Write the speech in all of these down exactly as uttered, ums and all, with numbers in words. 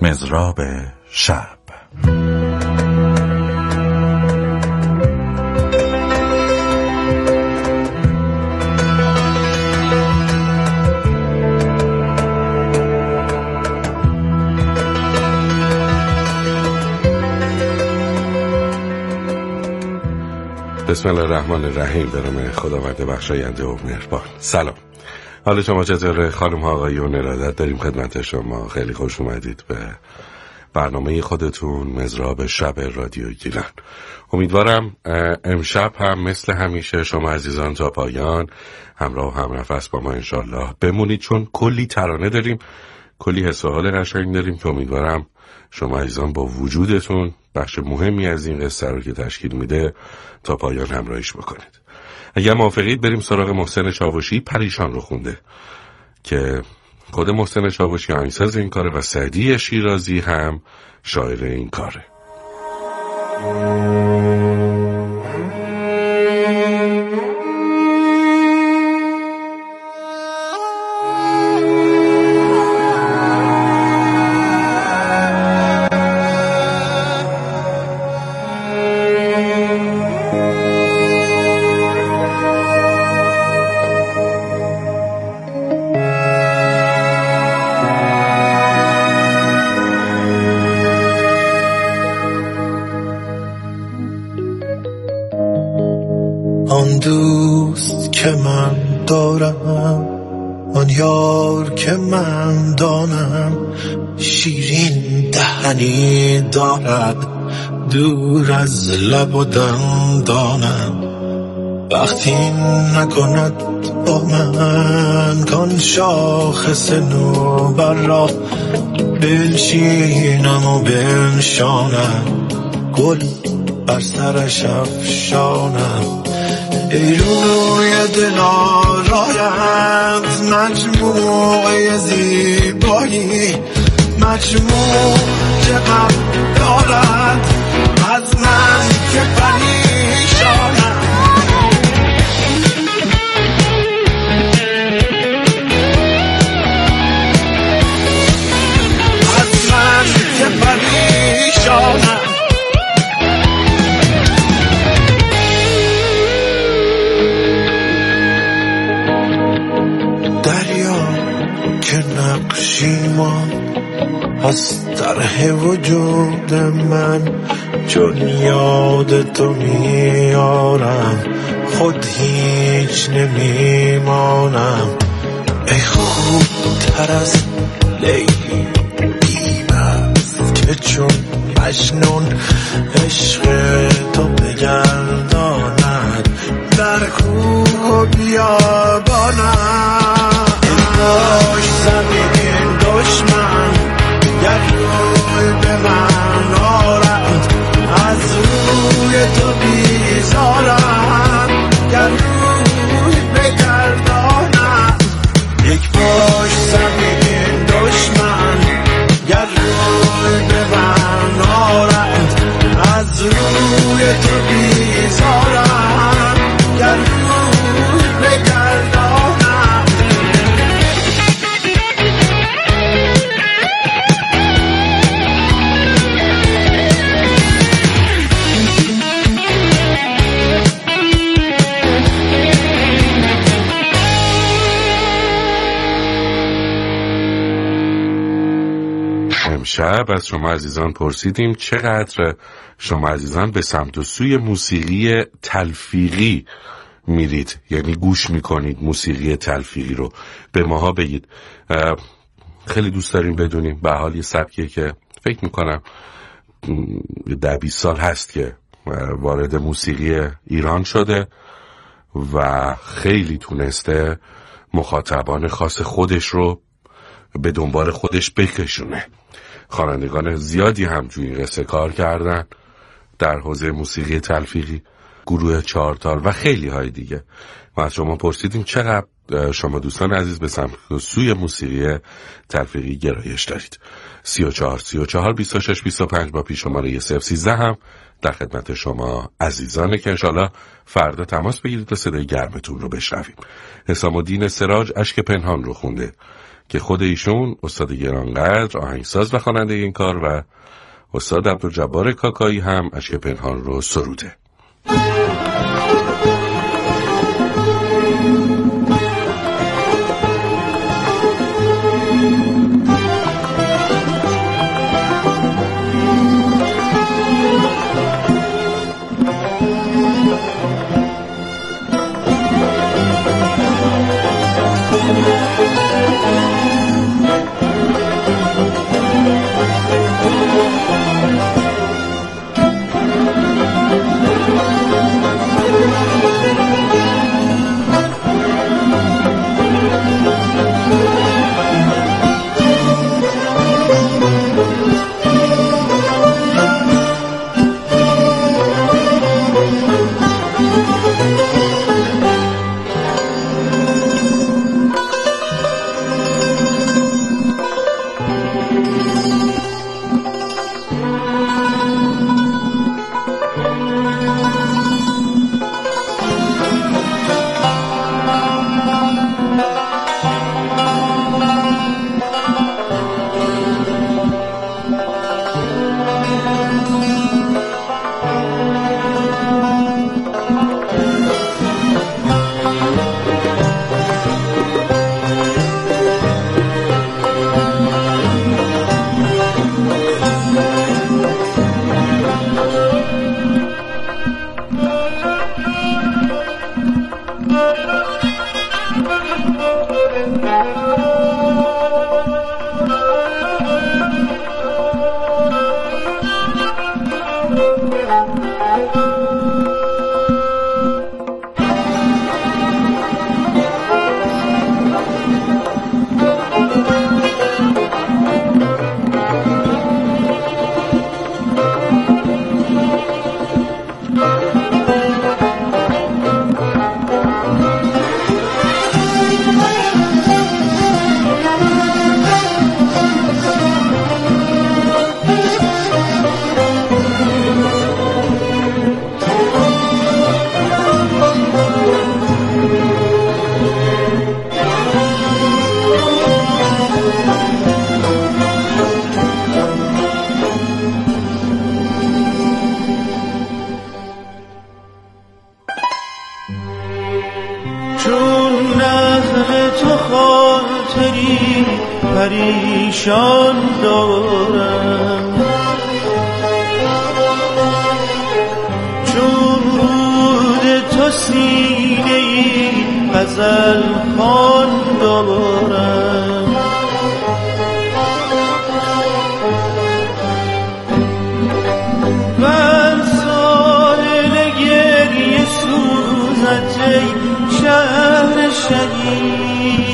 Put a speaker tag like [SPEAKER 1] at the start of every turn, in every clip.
[SPEAKER 1] مضراب شب.
[SPEAKER 2] بسم الله الرحمن الرحیم. به نام خداوند بخشاینده و مهربان. سلام، حال شما چطوره؟ خانم ها آقایون، ارادت داریم خدمت شما. خیلی خوش اومدید به برنامه خودتون مضراب شب رادیو گیلان. امیدوارم امشب هم مثل همیشه شما عزیزان تا پایان همراه و هم نفس با ما انشالله بمونید، چون کلی ترانه داریم، کلی حس و حال قشنگ داریم که امیدوارم شما عزیزان با وجودتون بخش مهمی از این قصه رو که تشکیل میده تا پایان همراهیش بکنید. اگر موافقید بریم سراغ محسن چاوشی. پریشان رو خونده که خود محسن چاوشی آهنگساز این کاره و سعدی شیرازی هم شاعر این کاره.
[SPEAKER 3] آن دوست که من دارم، آن یار که من دانم، شیرین دهنی دارد دور از لب و دندانم. وقتی نکند با من کان شاخص نوبر را، بنشینم و بنشانم، گل بر سرش افشانم. ای روی دل آرایت مجموعه زیبایی، مجموع که غم دارد از من که پریشانم. از من که پریشانم. نقشیمان از طرح وجود من، چون یاد تو میارم خود هیچ نمیمانم. ای خوب تر از لیلی بی‌مست که چون مجنون عشق تو بگرداند در کوه و بیابانم. باش زمین دشمن گر روی به من آرد، از روی تو بیزارم گر روی بگردانم. یک باش زمین دشمن گر روی به من آرد، از روی تو بیزارم گر روی بگردانم.
[SPEAKER 2] شب از شما عزیزان پرسیدیم چقدر شما عزیزان به سمت و سوی موسیقی تلفیقی میرید، یعنی گوش میکنید موسیقی تلفیقی رو. به ماها بگید. خیلی دوست داریم بدونیم. به حال یه سبکیه که فکر میکنم ده بیست سال هست که وارد موسیقی ایران شده و خیلی تونسته مخاطبان خاص خودش رو به دنبال خودش بکشونه. خوانندگان زیادی هم توی این قصه کار کردن در حوزه موسیقی تلفیقی، گروه چهارتال و خیلی های دیگه. و از شما پرسیدیم چقدر شما دوستان عزیز به سمت سوی موسیقی تلفیقی گرایش دارید. سی و چهار سی و چهار بیست و شش بیست و پنج با پیش شماره صفر سیزده هم در خدمت شما عزیزانه که انشالله فردا تماس بگیرید و صدای گرمتون رو بشنویم. حسام الدین سراج اشک پنهان رو خونده که خود ایشون استاد گرانقدر آهنگساز و خواننده این کار و استاد عبدالجبار کاکایی هم اشک پنهان رو سروده.
[SPEAKER 3] پریشان دارم چون رود تو سینه‌ای غزل خوان دارم و ساحل گریه سوزد ای شهر شهید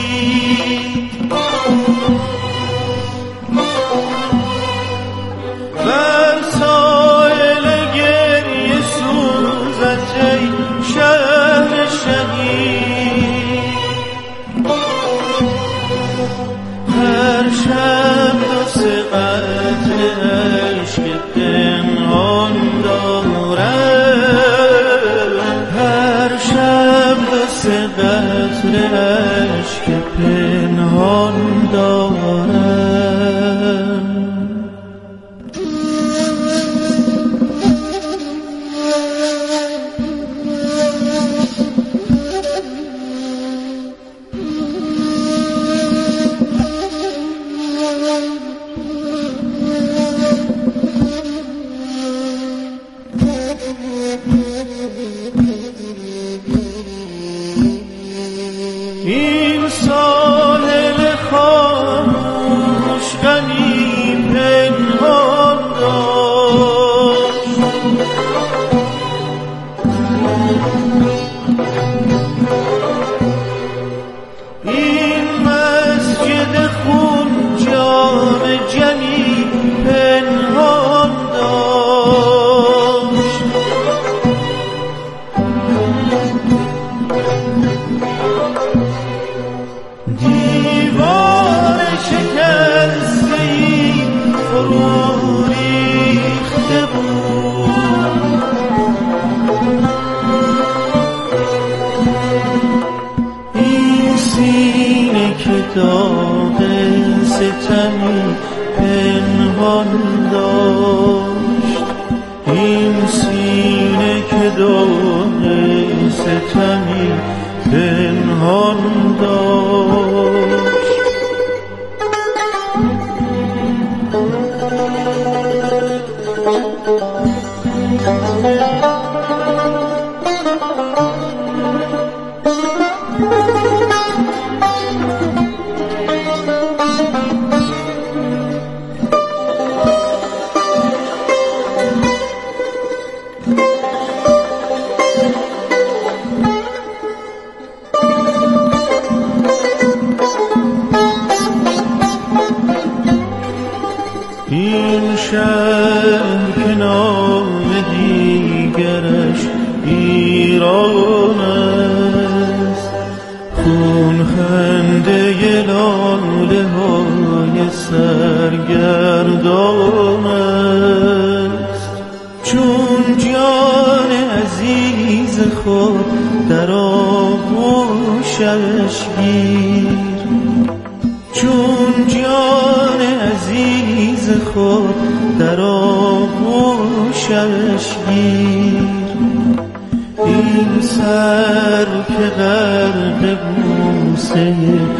[SPEAKER 3] اشک پنهان دارم. داشت. این شهر که نام دیگرش ایران است، خون خنده لاله های سرگردان است. چون جان عزیز خود در آغوشش گیر، چون جان عزیز خود در آغوشش گیر. این سر که غرق بوسه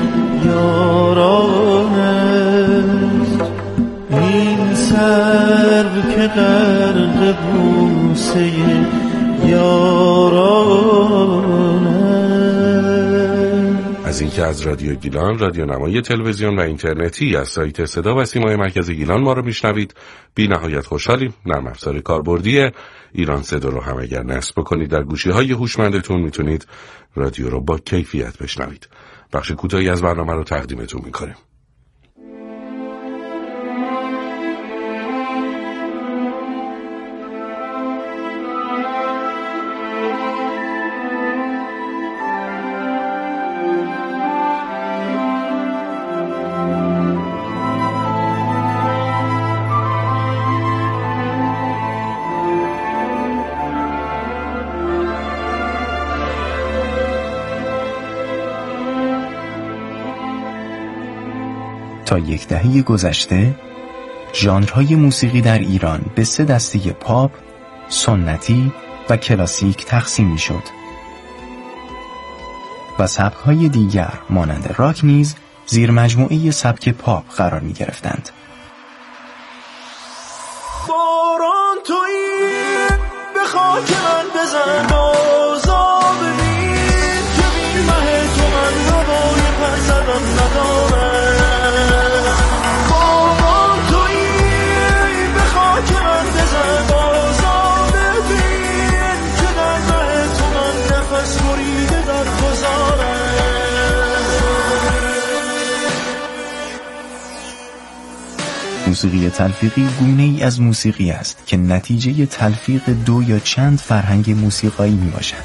[SPEAKER 3] یاران است، این سر که غرق بوسه یاران است.
[SPEAKER 2] از اینکه از رادیو گیلان، رادیو نمایی تلویزیون و اینترنتی از سایت صدا و سیمای مرکز گیلان ما رو میشنوید، بی نهایت خوشحالیم. نرم افزار کاربردی ایران صدا رو هم اگر نصب بکنید در گوشی‌های هوشمندتون میتونید رادیو رو با کیفیت بشنوید. بخش کوتاهی از برنامه رو تقدیمتون میکنیم.
[SPEAKER 4] تا یک دهه گذشته ژانرهای موسیقی در ایران به سه دسته پاپ، سنتی و کلاسیک تقسیم می‌شد و سبک‌های دیگر مانند راک نیز زیر مجموعه سبک پاپ قرار می‌گرفتند.
[SPEAKER 3] باران تویی به خاک من بزن، بازا ببین که بی مه تو من هوای پر زدن ندارم.
[SPEAKER 4] موسیقی تلفیقی گونه ای از موسیقی است که نتیجه تلفیق دو یا چند فرهنگ موسیقایی می باشد.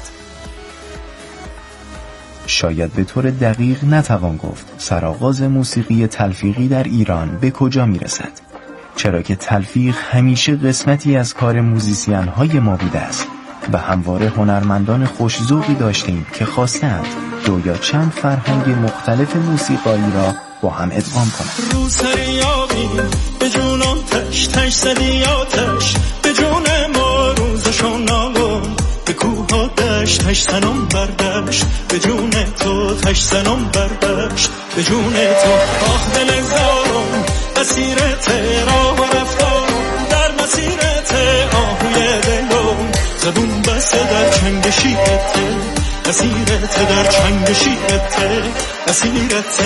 [SPEAKER 4] شاید به طور دقیق نتوان گفت سرآغاز موسیقی تلفیقی در ایران به کجا می رسد، چرا که تلفیق همیشه قسمتی از کار موزیسین های ما بوده است و همواره هنرمندان خوش‌ذوقی داشتیم که خواستند دو یا چند فرهنگ مختلف موسیقایی را با هم ادغام کنند.
[SPEAKER 3] رو سری آبی به جون آتش، تش زدی آتش به جون ما، روزشون نالون به کوه ها دشت، تش زنم بردشت به جون تو، تش زنم بردشت به جون تو. آخ دل زارم مسیرت راه و رفتارم، در مسیرت آهوی دلم زبون بسته در چنگ شیرت، مسیرت در چنگ شیرت، مسیرت.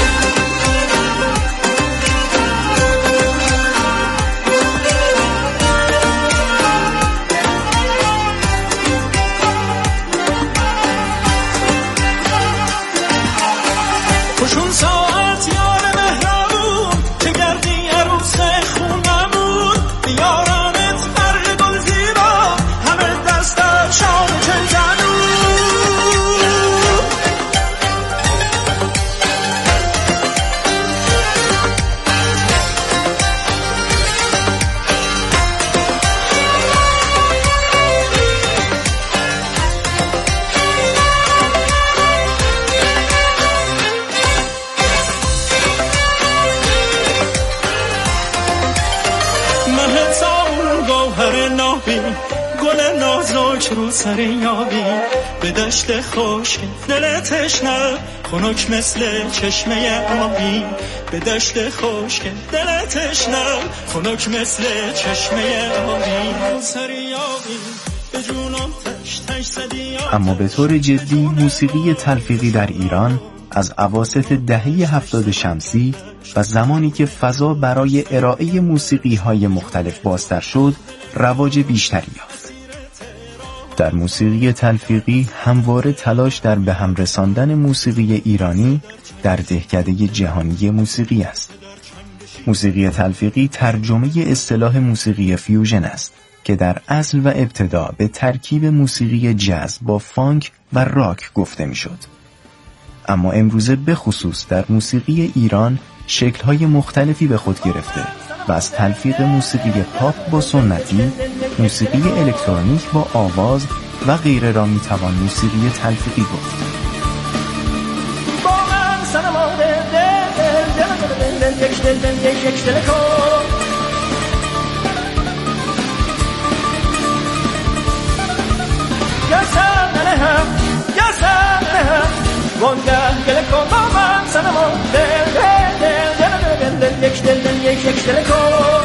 [SPEAKER 3] خوشون ساعت یار مهربون که گردی عروس خونمون، بیارمت فرق گل زیبا همه دستت شام چنجنون. گل نازک رو سر یابی به دشت خشک دل تشنه خنک مثل چشمه آبی به دشت خشک دل تشنه خنک مثل چشمه آبی رو سر یابی به جونم تش تش زدی.
[SPEAKER 4] اما به طور جدی موسیقی تلفیقی در ایران از اواسط دهه هفتاد شمسی و زمانی که فضا برای ارائه موسیقی‌های مختلف بازتر شد رواج بیشتری یافت. در موسیقی تلفیقی همواره تلاش در به هم رساندن موسیقی ایرانی در دهکده جهانی موسیقی است. موسیقی تلفیقی ترجمه اصطلاح موسیقی فیوژن است که در اصل و ابتدا به ترکیب موسیقی جاز با فانک و راک گفته میشد. اما امروزه به خصوص در موسیقی ایران شکل‌های مختلفی به خود گرفته و از تلفیق موسیقی پاپ با سنتی، موسیقی الکترونیک با آواز و غیره را میتوان موسیقی تلفیقی گفت.
[SPEAKER 5] وانگه گله کن با من سنما دل دل دل دل دل دل یک دل دل یک یک دل کن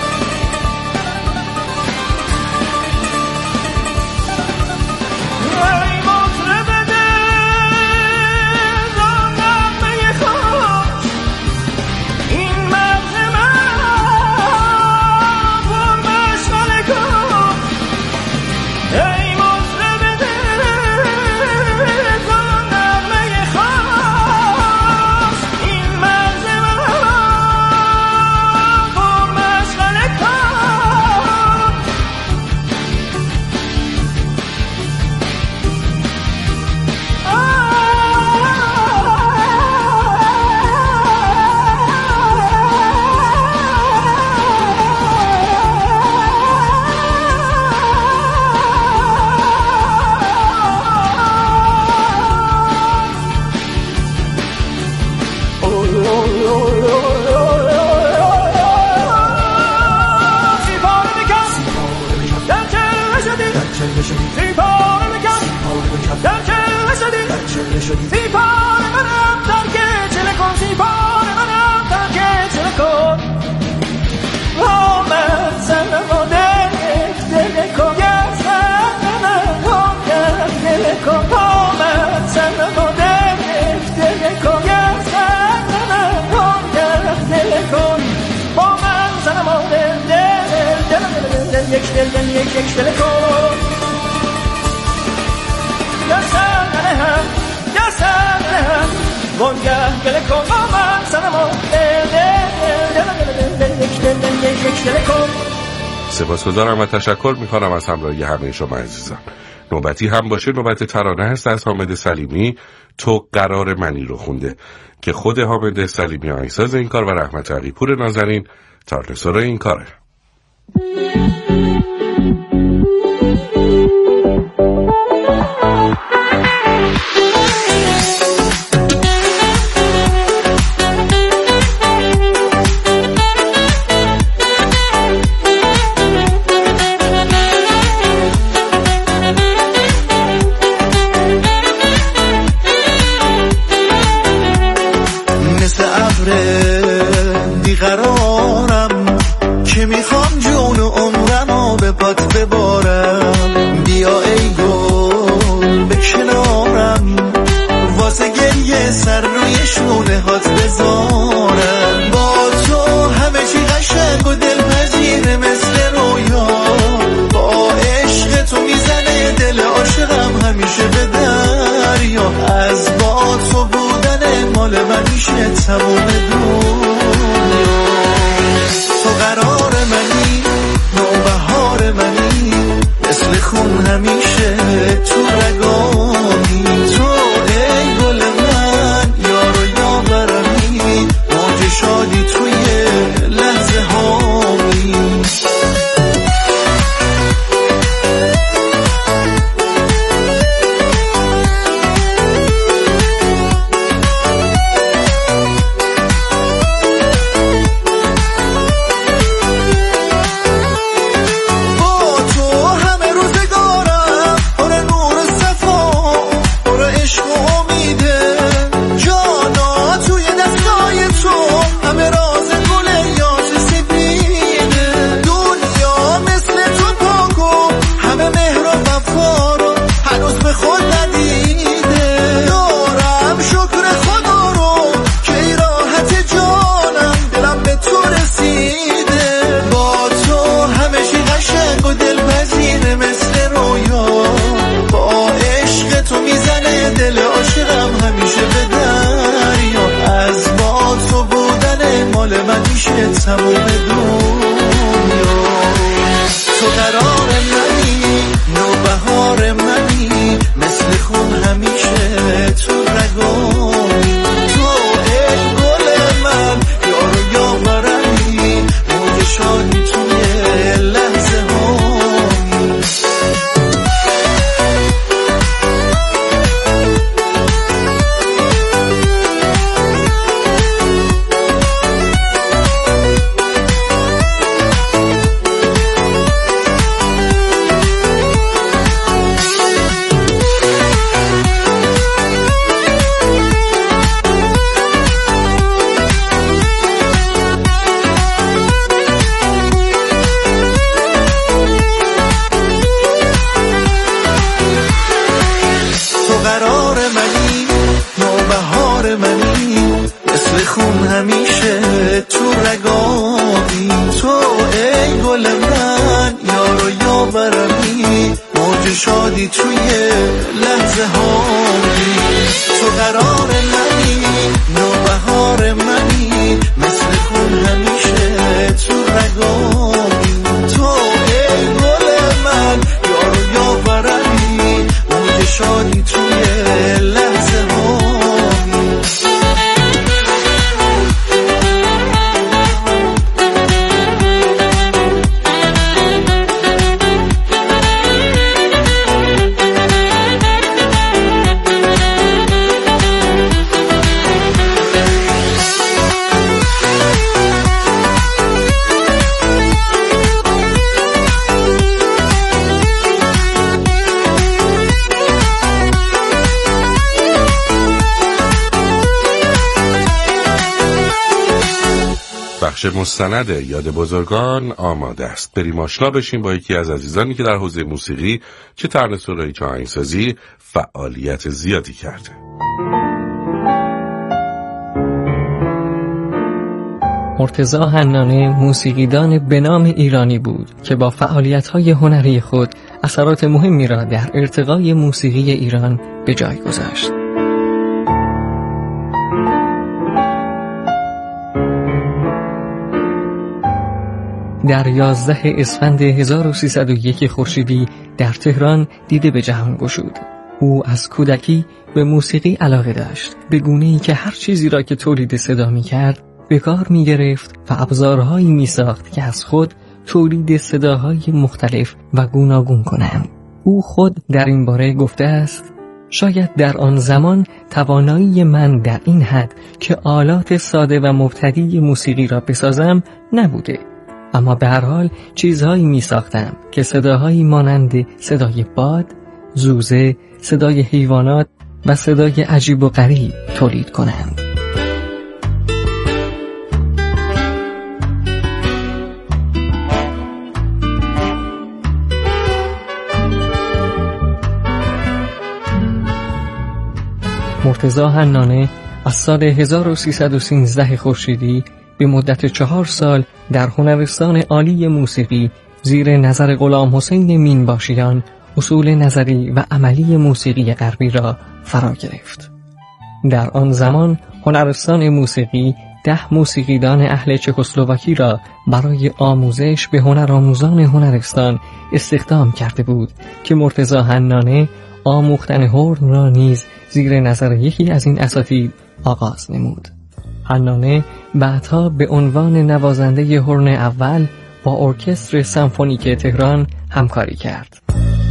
[SPEAKER 5] ای مطرب دل دانم می خوش این مغز من پر مشغله کن ای مطرب دل یک دل دل یک یک دل کن یا سر هم یا سر هم وانگه گله کن با من سنما دل دل دل دل یک دل دل یک یک دل کن.
[SPEAKER 2] سپاسگزارم و تشکر میکنم از همراهی همه شما عزیزان. نوبتی هم باشه نوبت ترانه هست از حامد سلیمی تو قرار منی رو خونده که خود حامد سلیمی آهنگساز این کار و رحمت علیپور نازنین تارنسور این کاره.
[SPEAKER 6] بیقرارم که میخوام جون و عمرمو به پات ببارم بیا ای گل به کنارم واسه گریه سر روی شونه هات بذارم با تو همه چی قشنگ و دلپذیره مثل رویا با عشق تو میزنه دل عاشقم همیشه به دریا از با تو بودن مال من میشه تموم دنیا تو قرار منی نوبهار منی مثل خون همیشه تو رگانی تو ای گل من یار و یاورمی موج شادی توی لحظه هامی تموم دنیا. تو قرار منی، نوبهار منی، مثل خون همیشه تو رگانی. تو ای گل من، یارو یاورمی، موج شادی توی لحظه هایی. همیشه تو رگانی. تو ای گل من، یارو یاورمی، موج شادی توی لحظه هایی. تو قرار منی، نوبهار منی، مثل خون همیشه تو رگانی. تو ای گل من، یارو یاورمی، موج شادی توی لحظه هایی.
[SPEAKER 2] بخش مستند یاد بزرگان آماده است. بریم آشنا بشیم با یکی از عزیزانی که در حوزه موسیقی چه ترانه‌سرایی چه آهنگسازی فعالیت زیادی کرده.
[SPEAKER 7] مرتضی حنانه موسیقیدان به نام ایرانی بود که با فعالیت‌های هنری خود اثرات مهمی را در ارتقای موسیقی ایران به جای گذاشت. در یازده اسفند هزار و سیصد و یک خورشیدی در تهران دیده به جهان گشود. او از کودکی به موسیقی علاقه داشت، به گونه‌ای که هر چیزی را که تولید صدا می‌کرد به کار می‌گرفت و ابزارهایی می‌ساخت که از خود تولید صداهای مختلف و گوناگون کنند. او خود در این باره گفته است: شاید در آن زمان توانایی من در این حد که آلات ساده و مبتدی موسیقی را بسازم نبوده، اما به هر حال چیزهایی می ساختم که صداهایی مانند صدای باد، زوزه، صدای حیوانات و صدای عجیب و غریب تولید کنند. مرتضی حنانه از سال هزار و سیصد و سیزده خورشیدی به مدت چهار سال در هنرستان عالی موسیقی زیر نظر غلام حسین مینباشیان اصول نظری و عملی موسیقی غربی را فرا گرفت. در آن زمان هنرستان موسیقی ده موسیقیدان اهل چکسلواکی را برای آموزش به هنرآموزان هنرستان استخدام کرده بود که مرتضی حنانه آموختن هورن را نیز زیر نظر یکی از این اساتید آغاز نمود. حنانه بعدها به عنوان نوازنده هورن اول با ارکستر سمفونیک تهران همکاری کرد.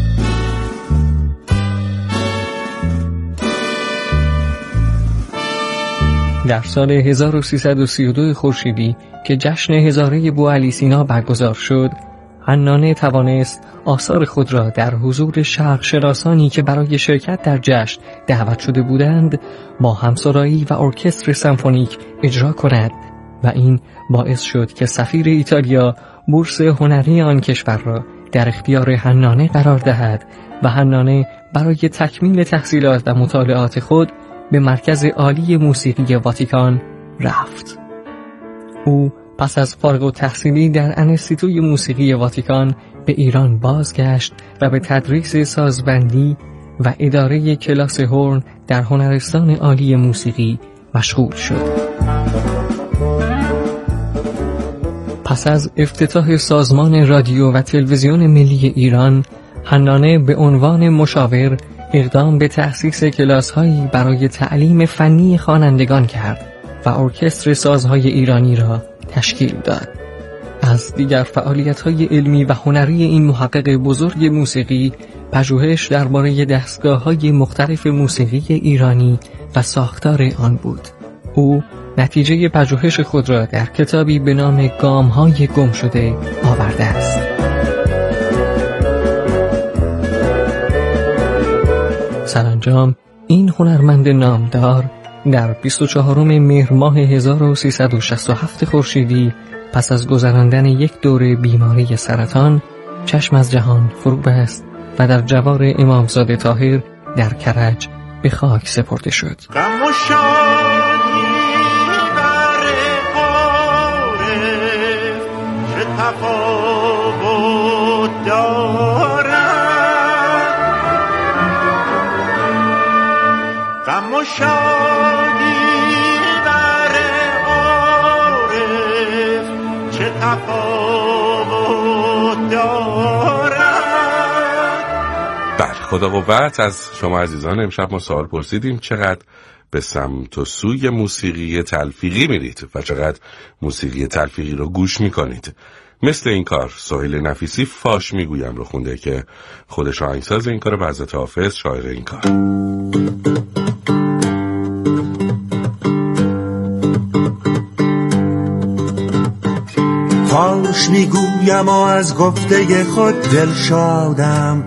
[SPEAKER 7] در سال هزار و سیصد و سی و دو خورشیدی که جشن هزاره بوعلی سینا برگزار شد، حنانه توانست آثار خود را در حضور شرق شناسانی که برای شرکت در جشن دعوت شده بودند با همسرایی و ارکستر سمفونیک اجرا کند و این باعث شد که سفیر ایتالیا بورس هنری آن کشور را در اختیار حنانه قرار دهد و حنانه برای تکمیل تحصیلات و مطالعات خود به مرکز عالی موسیقی واتیکان رفت. او پس از فارغ التحصیلی در انستیتوی موسیقی واتیکان به ایران بازگشت و به تدریس سازبندی و اداره کلاس هورن در هنرستان عالی موسیقی مشغول شد. پس از افتتاح سازمان رادیو و تلویزیون ملی ایران، حنانه به عنوان مشاور اقدام به تأسیس کلاس‌هایی برای تعلیم فنی خوانندگان کرد و ارکستر سازهای ایرانی را تشکیل داد. از دیگر فعالیت‌های علمی و هنری این محقق بزرگ موسیقی، پژوهش درباره دستگاه‌های مختلف موسیقی ایرانی و ساختار آن بود. او نتیجه پژوهش خود را در کتابی به نام گام‌های گم شده آورده است. سرانجام این هنرمند نامدار در بیست و چهارم مهر ماه هزار و سیصد و شصت و هفت خورشیدی پس از گذراندن یک دوره بیماری سرطان چشم از جهان فرو بست و در جوار امامزاده طاهر در کرج به خاک سپرده شد.
[SPEAKER 6] غم و شادی بر عارف چه تفاوت دارد، غم و شادی بر عارف چه تفاوت دارد.
[SPEAKER 2] بله، خدا قوت. از شما عزیزان امشب ما سوال پرسیدیم چقدر به سمت و سوی موسیقی تلفیقی میرید و چقدر موسیقی تلفیقی رو گوش میکنید. مثل این کار سهیل نفیسی فاش میگویم رو خونده که خودش آهنگساز این کار و حضرت حافظ شاعر این کار.
[SPEAKER 6] فاش میگویم و از گفته خود دل شادم،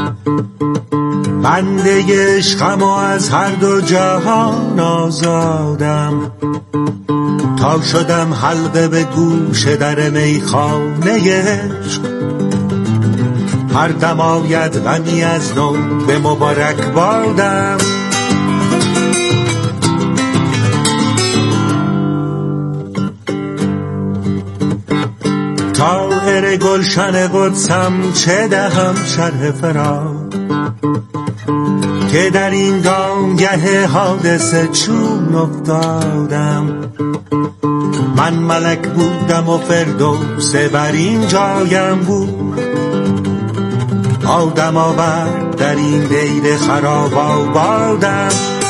[SPEAKER 6] بنده عشقم و از هر دو جهان آزادم. تا شدم حلقه به گوش در میخانه عشق، هر دم آید غمی از نو به مبارک بادم. طاهر گلشن قدسم چه دهم شرح فراق، که در این دامگه حادثه چون افتادم. من ملک بودم و فردوس بر این جایم بود، آدم آورد در این دیر خراب آبادم.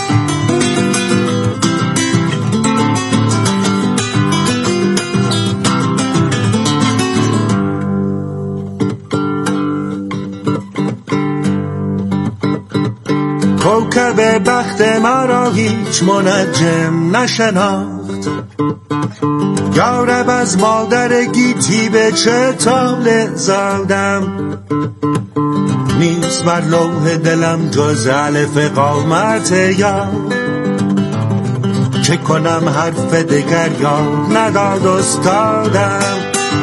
[SPEAKER 6] کوکب بخت ما را هیچ منجم نشناخت، یارب از مادر گیتی به چه طالع زادم. نیست بر لوح دلم جز الف قامت یاد، چه کنم حرف دگر یاد نداد استادم.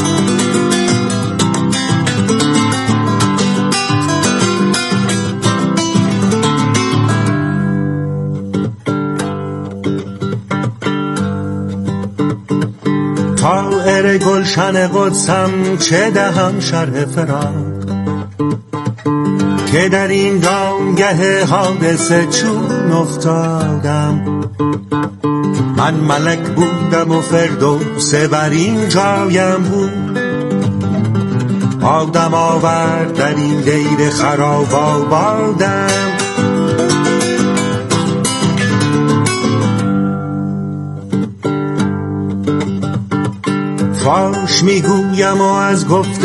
[SPEAKER 6] طاهر گلشن قدسم چه دهم شرح فراق، که در این دامگه حادثه چون افتادم. من ملک بودم و فردوس بر این جایم بود، آدم آورد در این دیر خراب آبادم. فاش میگویم و از گفته